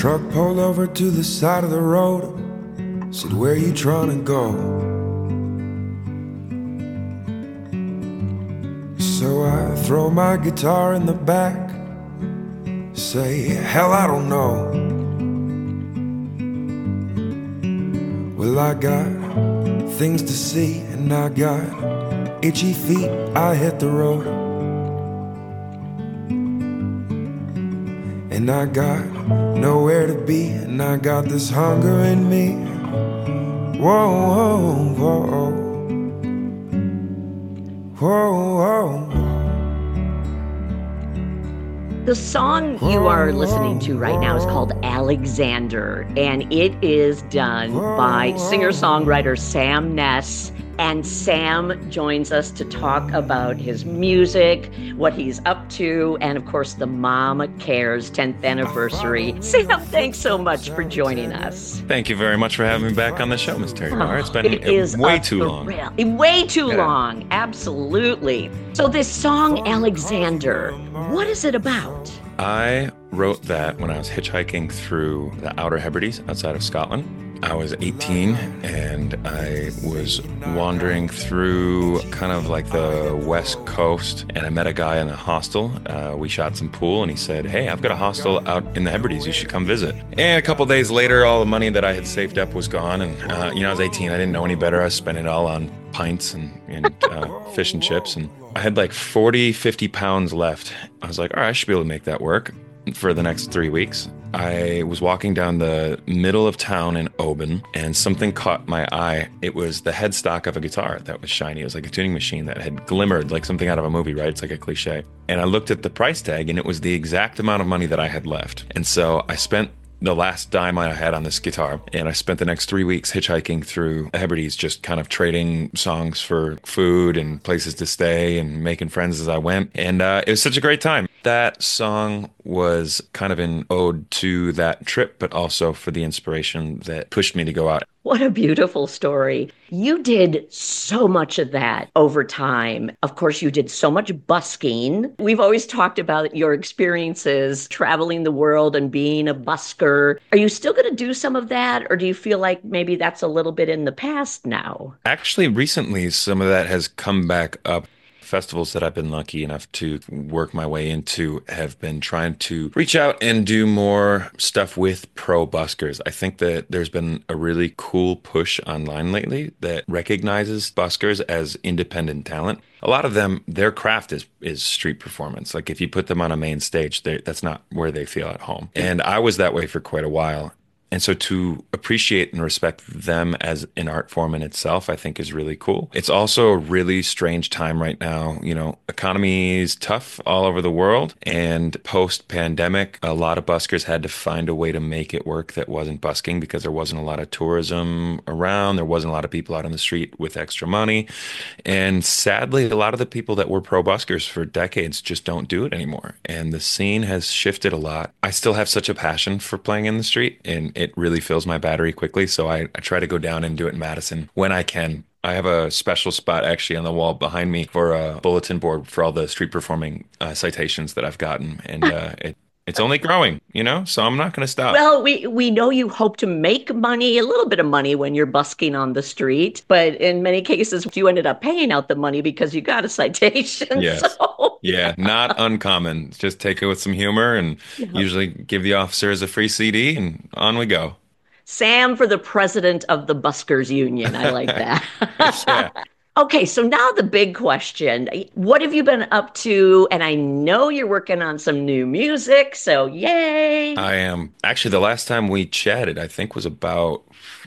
Truck pulled over to the side of the road. Said, where you trying to go? So I throw my guitar in the back. Say, hell, I don't know. Well, I got things to see and I got itchy feet. I hit the road. And I got nowhere to be, and I got this hunger in me. Whoa, whoa, whoa. Whoa, whoa. The song you are listening to right now is called Alexander, and it is done by singer-songwriter Sam Ness. And Sam joins us to talk about his music, what he's up to, and of course, the Mama Cares 10th anniversary. Sam, thanks so much for joining us. Thank you very much for having me back on the show, Ms. Terry Barr. It's been way too long. Way too long, absolutely. So this song, Alexander, what is it about? I wrote that when I was hitchhiking through the Outer Hebrides outside of Scotland. I was 18 and I was wandering through kind of like the West Coast, and I met a guy in a hostel. We shot some pool and he said, hey, I've got a hostel out in the Hebrides. You should come visit. And a couple days later, all the money that I had saved up was gone. And, I was 18. I didn't know any better. I was spending it all on pints and fish and chips. And I had like 40, 50 pounds left. I was like, all right, I should be able to make that work for the next 3 weeks. I was walking down the middle of town in Oban, and something caught my eye. It was the headstock of a guitar that was shiny. It was like a tuning machine that had glimmered like something out of a movie, right? It's like a cliche. And I looked at the price tag, and it was the exact amount of money that I had left. And so I spent the last dime I had on this guitar, and I spent the next 3 weeks hitchhiking through the Hebrides, just kind of trading songs for food and places to stay and making friends as I went. And it was such a great time. That song was kind of an ode to that trip, but also for the inspiration that pushed me to go out. What a beautiful story. You did so much of that over time. Of course, you did so much busking. We've always talked about your experiences traveling the world and being a busker. Are you still going to do some of that, or do you feel like maybe that's a little bit in the past now? Actually, recently, some of that has come back up. Festivals that I've been lucky enough to work my way into have been trying to reach out and do more stuff with pro buskers. I think that there's been a really cool push online lately that recognizes buskers as independent talent. A lot of them, their craft is street performance. Like if you put them on a main stage, that's not where they feel at home. And I was that way for quite a while. And so to appreciate and respect them as an art form in itself, I think is really cool. It's also a really strange time right now. Economy is tough all over the world. And post-pandemic, a lot of buskers had to find a way to make it work that wasn't busking because there wasn't a lot of tourism around. There wasn't a lot of people out on the street with extra money. And sadly, a lot of the people that were pro-buskers for decades just don't do it anymore. And the scene has shifted a lot. I still have such a passion for playing in the street, and it really fills my battery quickly. So I try to go down and do it in Madison when I can. I have a special spot actually on the wall behind me for a bulletin board for all the street performing citations that I've gotten. And it's only growing, so I'm not going to stop. Well, we know you hope to make money, a little bit of money when you're busking on the street, but in many cases, you ended up paying out the money because you got a citation. Yes. So. Yeah, not uncommon. Just take it with some humor and usually give the officers a free CD and on we go. Sam for the president of the Buskers Union. I like that. Yeah. Okay, so now the big question. What have you been up to? And I know you're working on some new music, so yay. I am. Actually, the last time we chatted, I think was about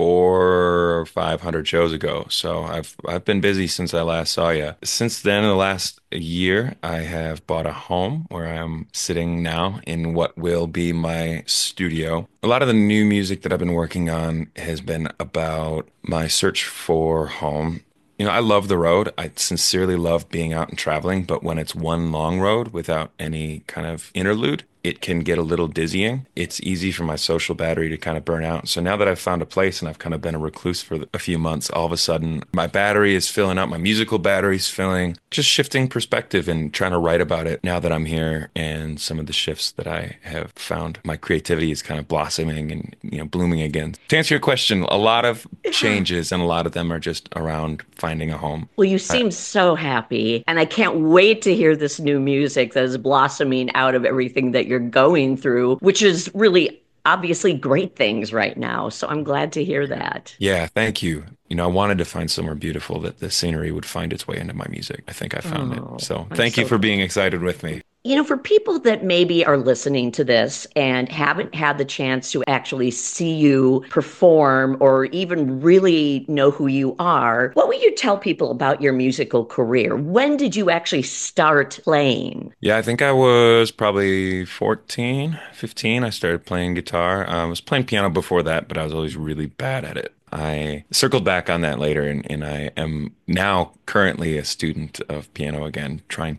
400 or 500 shows ago. So I've been busy since I last saw you. Since then, in the last year, I have bought a home where I'm sitting now in what will be my studio. A lot of the new music that I've been working on has been about my search for home. I love the road. I sincerely love being out and traveling, but when it's one long road without any kind of interlude, it can get a little dizzying. It's easy for my social battery to kind of burn out. So now that I've found a place and I've kind of been a recluse for a few months, all of a sudden my battery is filling up, my musical battery's filling, just shifting perspective and trying to write about it now that I'm here and some of the shifts that I have found. My creativity is kind of blossoming and, blooming again. To answer your question, a lot of changes and a lot of them are just around finding a home. Well, you seem so happy, and I can't wait to hear this new music that is blossoming out of everything that you're going through, which is really obviously great things right now. So I'm glad to hear that. Yeah, thank you. I wanted to find somewhere beautiful that the scenery would find its way into my music. I think I found it. So thank you for being excited with me. For people that maybe are listening to this and haven't had the chance to actually see you perform or even really know who you are, what would you tell people about your musical career? When did you actually start playing? Yeah, I think I was probably 14, 15. I started playing guitar. I was playing piano before that, but I was always really bad at it. I circled back on that later, and I am now currently a student of piano again, trying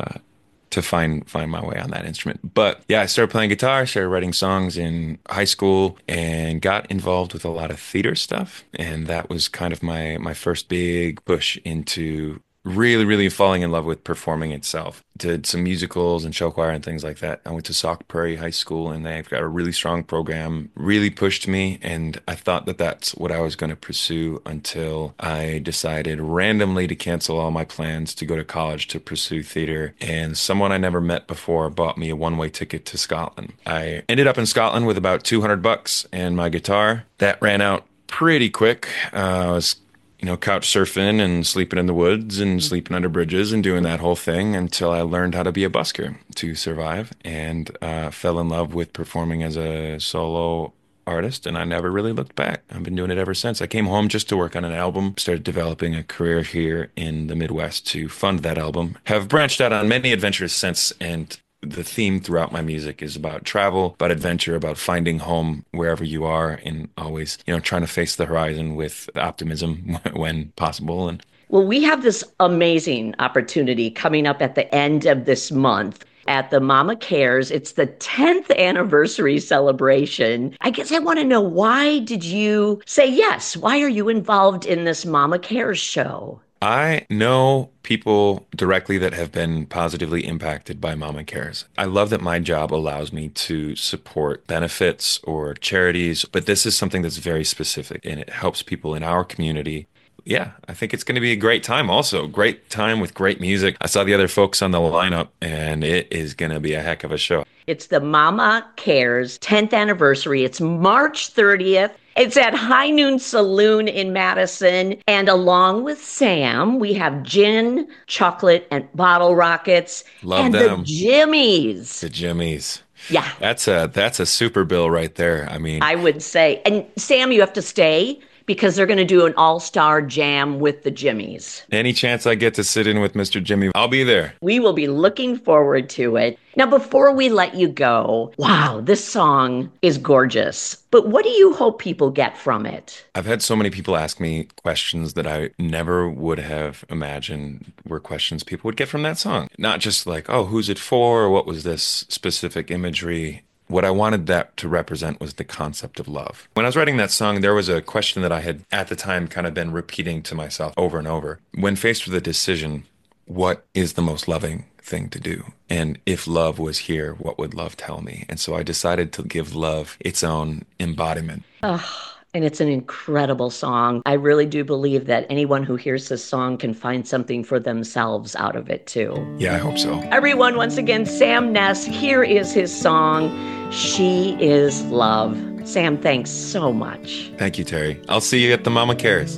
to find my way on that instrument. But yeah, I started playing guitar, started writing songs in high school, and got involved with a lot of theater stuff. And that was kind of my first big push into really, really falling in love with performing itself. Did some musicals and show choir and things like that. I went to Sauk Prairie High School, and they've got a really strong program, really pushed me. And I thought that that's what I was going to pursue until I decided randomly to cancel all my plans to go to college to pursue theater. And someone I never met before bought me a one-way ticket to Scotland. I ended up in Scotland with about $200 and my guitar. That ran out pretty quick. I was couch surfing and sleeping in the woods and sleeping under bridges and doing that whole thing until I learned how to be a busker to survive and fell in love with performing as a solo artist. And I never really looked back. I've been doing it ever since. I came home just to work on an album, started developing a career here in the Midwest to fund that album. Have branched out on many adventures since, and the theme throughout my music is about travel, about adventure, about finding home wherever you are, and always, trying to face the horizon with optimism when possible. Well, we have this amazing opportunity coming up at the end of this month at the Mama Cares. It's the 10th anniversary celebration. I guess I want to know, why did you say yes? Why are you involved in this Mama Cares show? I know people directly that have been positively impacted by Mama Cares. I love that my job allows me to support benefits or charities, but this is something that's very specific and it helps people in our community. Yeah, I think it's going to be a great time also. Great time with great music. I saw the other folks on the lineup, and it is going to be a heck of a show. It's the Mama Cares 10th anniversary. It's March 30th. It's at High Noon Saloon in Madison. And along with Sam, we have gin, chocolate, and bottle rockets. Love and them. The Jimmies. The Jimmies. Yeah. That's a super bill right there. I mean, I would say. And Sam, you have to stay because they're going to do an all-star jam with the Jimmies. Any chance I get to sit in with Mr. Jimmy, I'll be there. We will be looking forward to it. Now, before we let you go, wow, this song is gorgeous. But what do you hope people get from it? I've had so many people ask me questions that I never would have imagined were questions people would get from that song. Not just like, oh, who's it for? Or what was this specific imagery? What I wanted that to represent was the concept of love. When I was writing that song, there was a question that I had at the time kind of been repeating to myself over and over. When faced with a decision, what is the most loving thing to do? And if love was here, what would love tell me? And so I decided to give love its own embodiment. And it's an incredible song. I really do believe that anyone who hears this song can find something for themselves out of it too. Yeah, I hope so. Everyone, once again, Sam Ness, here is his song, She Is Love. Sam, thanks so much. Thank you, Terry. I'll see you at the Mama Cares.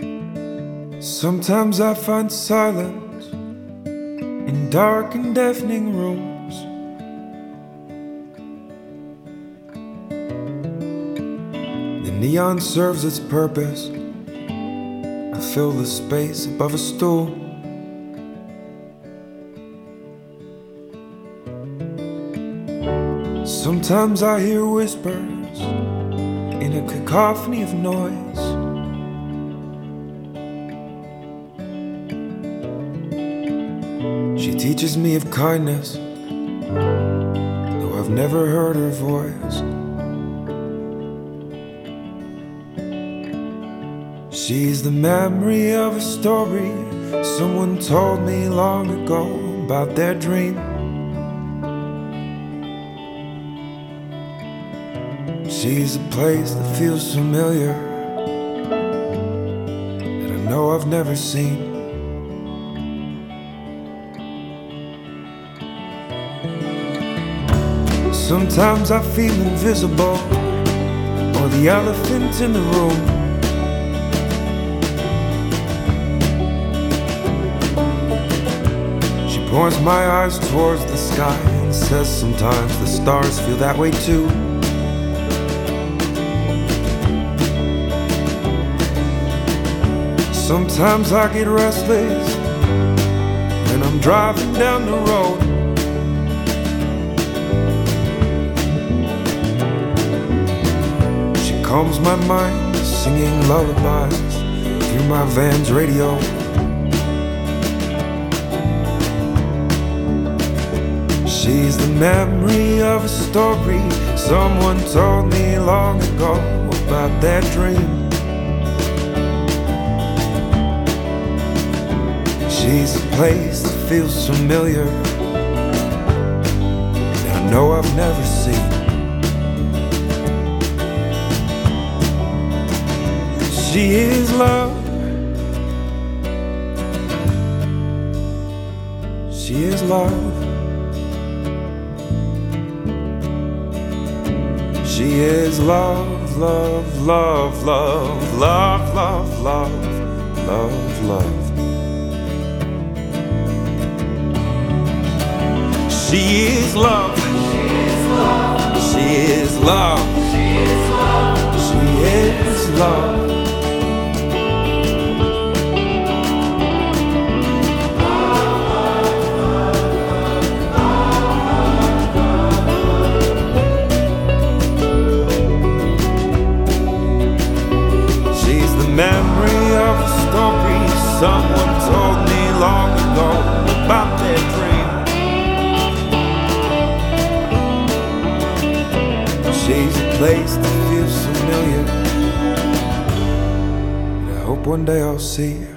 Sometimes I find silence in dark and deafening rooms. The neon serves its purpose. I fill the space above a stool. Sometimes I hear whispers in a cacophony of noise. She teaches me of kindness, though I've never heard her voice. She's the memory of a story someone told me long ago about their dream. She's a place that feels familiar, that I know I've never seen. Sometimes I feel invisible, or the elephant in the room. She points my eyes towards the sky and says sometimes the stars feel that way too. Sometimes I get restless when I'm driving down the road. She calms my mind, singing lullabies through my van's radio. She's the memory of a story someone told me long ago about their dream. She's a place that feels familiar, that I know I've never seen. She is love. She is love. She is love, love, love, love, love, love, love, love, love. She is love. She is love. She is love. She is love. She is love. She's the memory of a story someone told me long ago about their dream. She's a place that feels familiar, and I hope one day I'll see her.